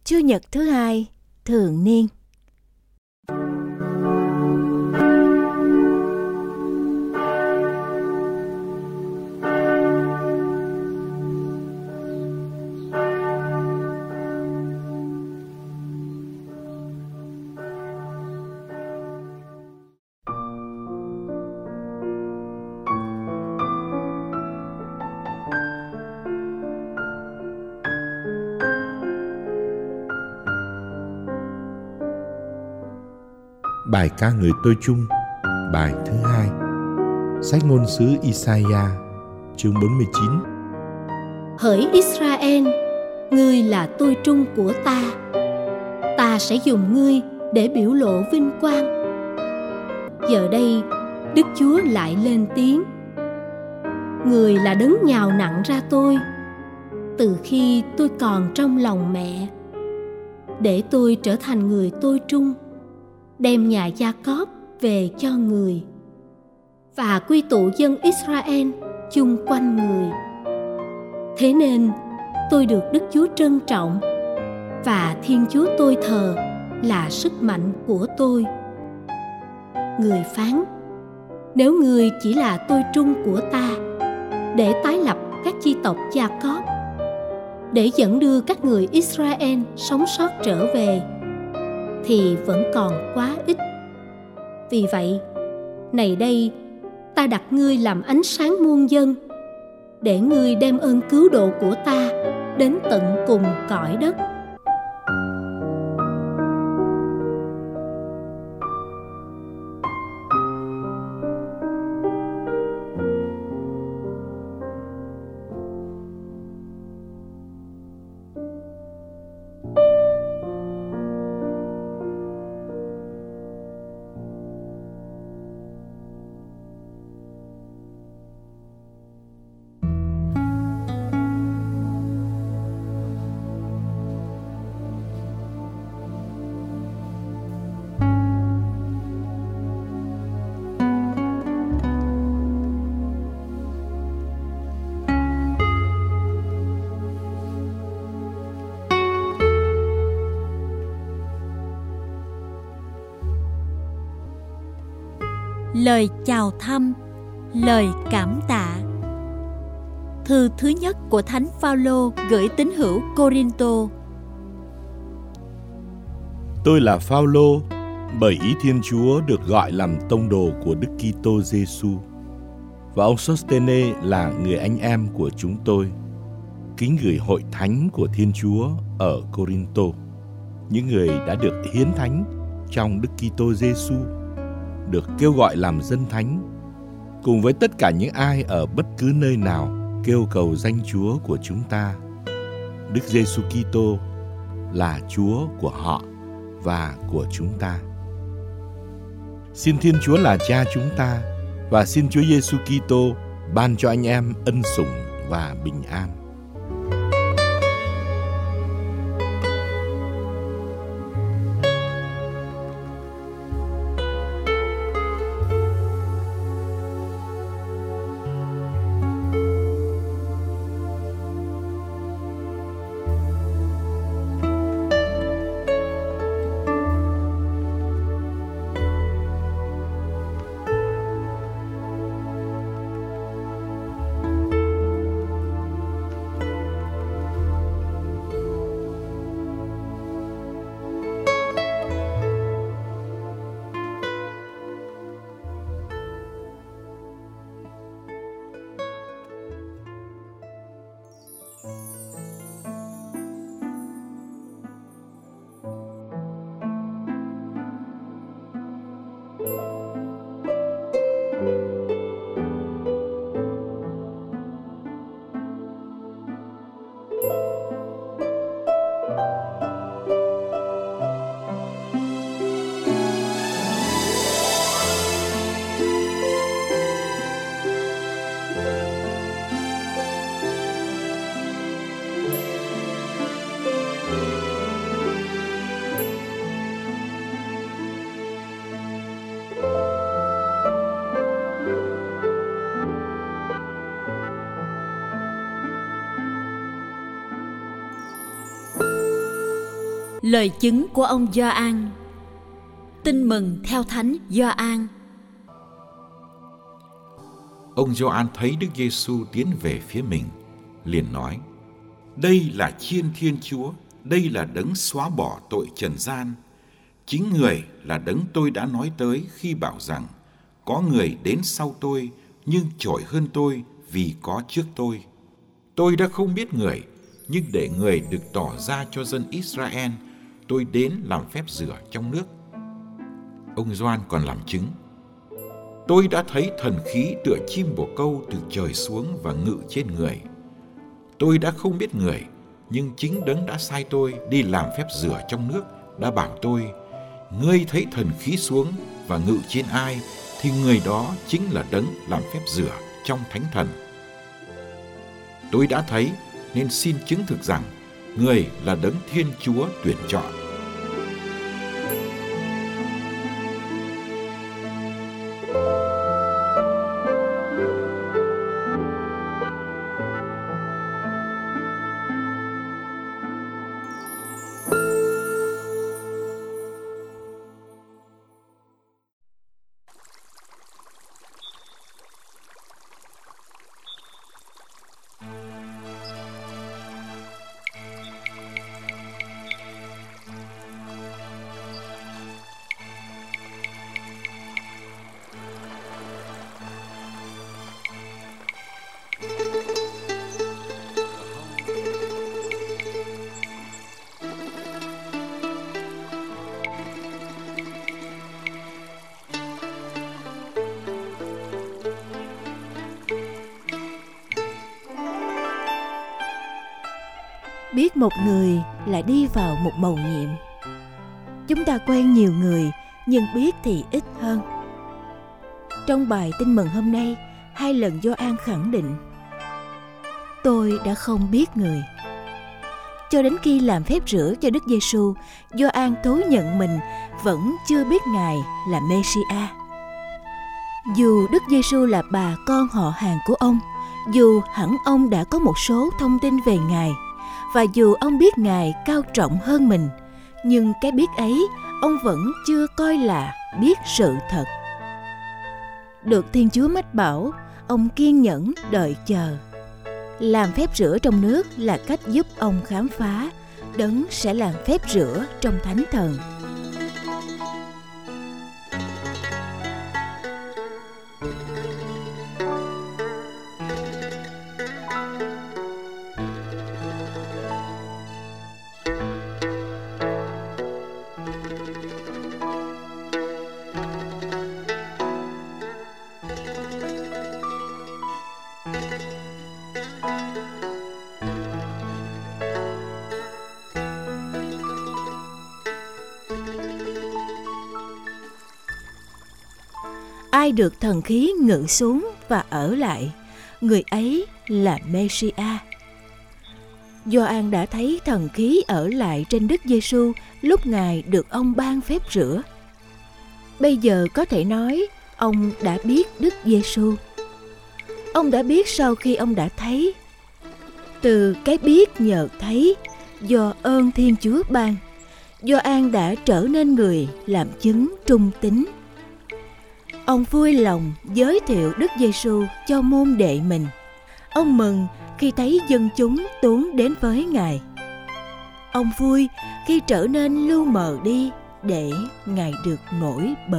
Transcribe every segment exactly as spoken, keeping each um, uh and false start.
Chủ nhật thứ hai thường niên. Bài ca người tôi chung, bài thứ hai. Sách ngôn sứ Isaiah, chương bốn mươi chín. Hỡi Israel, ngươi là tôi trung của ta. Ta sẽ dùng ngươi để biểu lộ vinh quang. Giờ đây, Đức Chúa lại lên tiếng. Người là đấng nhào nặng ra tôi, từ khi tôi còn trong lòng mẹ, để tôi trở thành người tôi trung, đem nhà Gia-cóp về cho người, và quy tụ dân Israel chung quanh người. Thế nên tôi được Đức Chúa trân trọng, và Thiên Chúa tôi thờ là sức mạnh của tôi. Người phán: nếu ngươi chỉ là tôi trung của ta, để tái lập các chi tộc Gia-cóp, để dẫn đưa các người Israel sống sót trở về, thì vẫn còn quá ít. Vì vậy, này đây, ta đặt ngươi làm ánh sáng muôn dân, để ngươi đem ơn cứu độ của ta đến tận cùng cõi đất. Lời chào thăm, lời cảm tạ. Thư thứ nhất của Thánh Phaolô gửi tín hữu Cô-rinh-tô. Tôi là Phaolô, bởi ý Thiên Chúa được gọi làm tông đồ của Đức Kitô Giêsu, và ông Sostene là người anh em của chúng tôi, kính gửi hội thánh của Thiên Chúa ở Cô-rinh-tô, những người đã được hiến thánh trong Đức Kitô Giêsu, được kêu gọi làm dân thánh, cùng với tất cả những ai ở bất cứ nơi nào kêu cầu danh Chúa của chúng ta. Đức Giêsu Kitô là Chúa của họ và của chúng ta. Xin Thiên Chúa là Cha chúng ta, và xin Chúa Giêsu Kitô ban cho anh em ân sủng và bình an. Lời chứng của ông Gioan. Tin mừng theo Thánh Gioan. Ông Gioan thấy Đức Giêsu tiến về phía mình, liền nói: Đây là Chiên Thiên Chúa, đây là Đấng xóa bỏ tội trần gian. Chính Người là Đấng tôi đã nói tới khi bảo rằng: Có người đến sau tôi, nhưng trội hơn tôi vì có trước tôi. Tôi đã không biết Người, nhưng để Người được tỏ ra cho dân Israel, tôi đến làm phép rửa trong nước. Ông Gioan còn làm chứng: Tôi đã thấy thần khí tựa chim bồ câu từ trời xuống và ngự trên Người. Tôi đã không biết Người, nhưng chính Đấng đã sai tôi đi làm phép rửa trong nước đã bảo tôi: Ngươi thấy thần khí xuống và ngự trên ai, thì người đó chính là Đấng làm phép rửa trong thánh thần. Tôi đã thấy nên xin chứng thực rằng Người là Đấng Thiên Chúa tuyển chọn. Biết một người là đi vào một mầu nhiệm. Chúng ta quen nhiều người, nhưng biết thì ít hơn. Trong bài tin mừng hôm nay, hai lần Gioan khẳng định: Tôi đã không biết Người. Cho đến khi làm phép rửa cho Đức Giêsu, Gioan thú nhận mình vẫn chưa biết Ngài là Mê-si-a. Dù Đức Giêsu là bà con họ hàng của ông, dù hẳn ông đã có một số thông tin về Ngài, và dù ông biết Ngài cao trọng hơn mình, nhưng cái biết ấy ông vẫn chưa coi là biết sự thật. Được Thiên Chúa mách bảo, ông kiên nhẫn đợi chờ. Làm phép rửa trong nước là cách giúp ông khám phá Đấng sẽ làm phép rửa trong Thánh Thần. Ai được thần khí ngự xuống và ở lại, người ấy là Mê-si-a. Gioan đã thấy thần khí ở lại trên Đức Giêsu lúc Ngài được ông ban phép rửa. Bây giờ có thể nói ông đã biết Đức Giêsu. Ông đã biết sau khi ông đã thấy. Từ cái biết nhờ thấy do ơn Thiên Chúa ban, Gioan đã trở nên người làm chứng trung tín. Ông vui lòng giới thiệu Đức Giêsu cho môn đệ mình. Ông mừng khi thấy dân chúng tuôn đến với Ngài. Ông vui khi trở nên lu mờ đi để Ngài được nổi bật.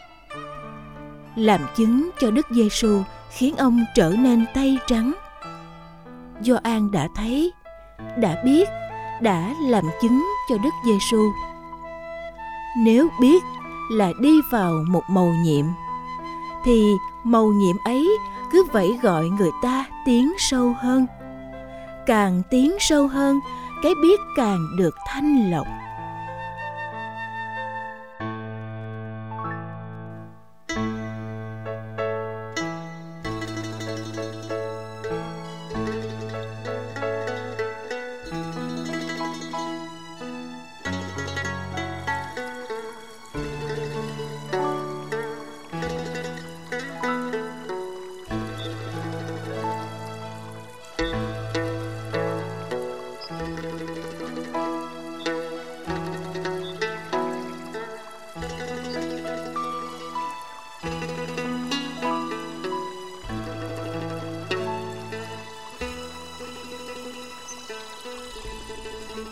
Làm chứng cho Đức Giêsu khiến ông trở nên tay trắng. Gioan đã thấy, đã biết, đã làm chứng cho Đức Giêsu. Nếu biết là đi vào một mầu nhiệm, thì mầu nhiệm ấy cứ vậy gọi người ta tiến sâu hơn. Càng tiến sâu hơn, cái biết càng được thanh lọc.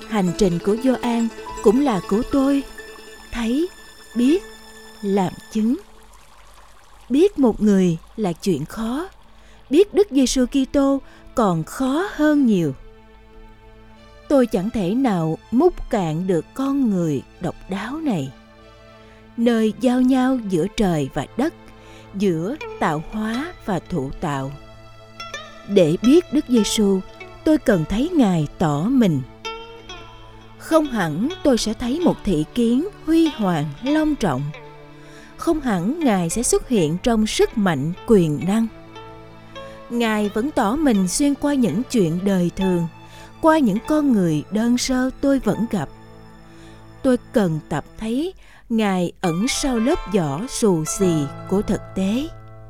Hành trình của Gioan cũng là của tôi. Thấy, biết, làm chứng. Biết một người là chuyện khó, biết Đức Giêsu Kitô còn khó hơn nhiều. Tôi chẳng thể nào múc cạn được con người độc đáo này, nơi giao nhau giữa trời và đất, giữa tạo hóa và thụ tạo. Để biết Đức Giêsu, tôi cần thấy Ngài tỏ mình. Không hẳn tôi sẽ thấy một thị kiến huy hoàng long trọng. Không hẳn Ngài sẽ xuất hiện trong sức mạnh quyền năng. Ngài vẫn tỏ mình xuyên qua những chuyện đời thường, qua những con người đơn sơ tôi vẫn gặp. Tôi cần tập thấy Ngài ẩn sau lớp vỏ xù xì của thực tế.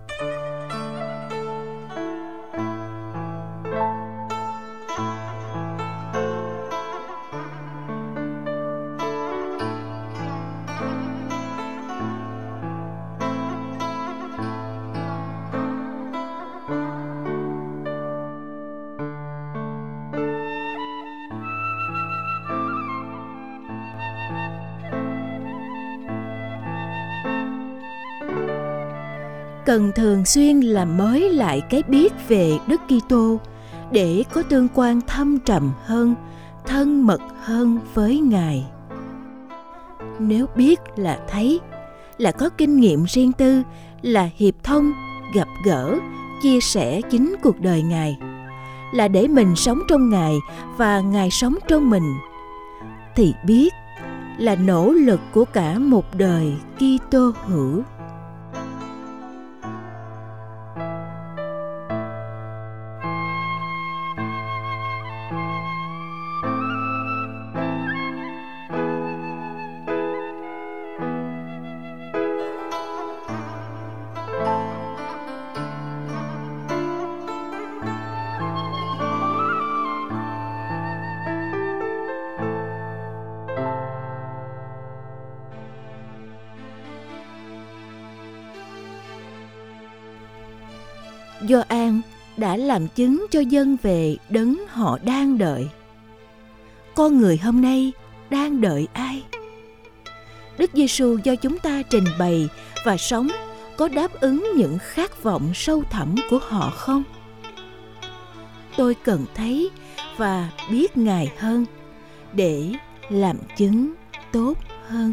Cần thường xuyên làm mới lại cái biết về Đức Kitô để có tương quan thâm trầm hơn, thân mật hơn với Ngài. Nếu biết là thấy, là có kinh nghiệm riêng tư, là hiệp thông, gặp gỡ, chia sẻ chính cuộc đời Ngài, là để mình sống trong Ngài và Ngài sống trong mình, thì biết là nỗ lực của cả một đời Kitô hữu. Gioan đã làm chứng cho dân về đấng họ đang đợi. Con người hôm nay đang đợi ai? Đức Giêsu do chúng ta trình bày và sống có đáp ứng những khát vọng sâu thẳm của họ không? Tôi cần thấy và biết Ngài hơn để làm chứng tốt hơn.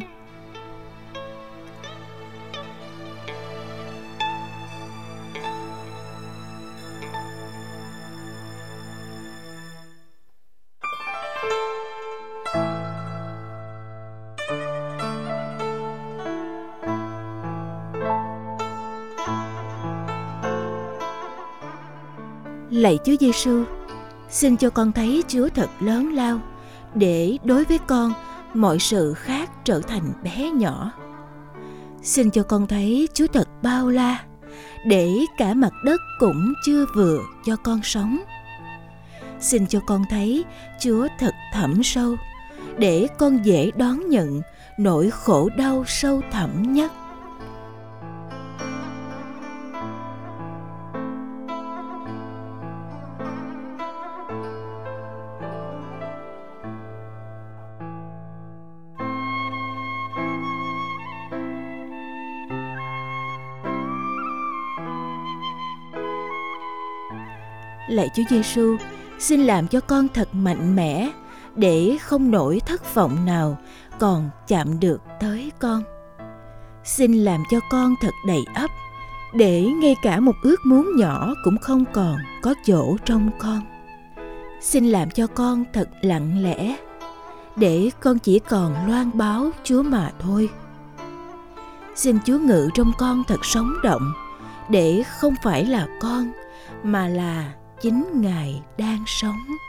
Lạy Chúa Giêsu, xin cho con thấy Chúa thật lớn lao, để đối với con mọi sự khác trở thành bé nhỏ. Xin cho con thấy Chúa thật bao la, để cả mặt đất cũng chưa vừa cho con sống. Xin cho con thấy Chúa thật thẳm sâu, để con dễ đón nhận nỗi khổ đau sâu thẳm nhất. Lạy Chúa Giêsu, xin làm cho con thật mạnh mẽ, để không nỗi thất vọng nào còn chạm được tới con. Xin làm cho con thật đầy ắp, để ngay cả một ước muốn nhỏ cũng không còn có chỗ trong con. Xin làm cho con thật lặng lẽ, để con chỉ còn loan báo Chúa mà thôi. Xin Chúa ngự trong con thật sống động, để không phải là con, mà là chính Ngài đang sống.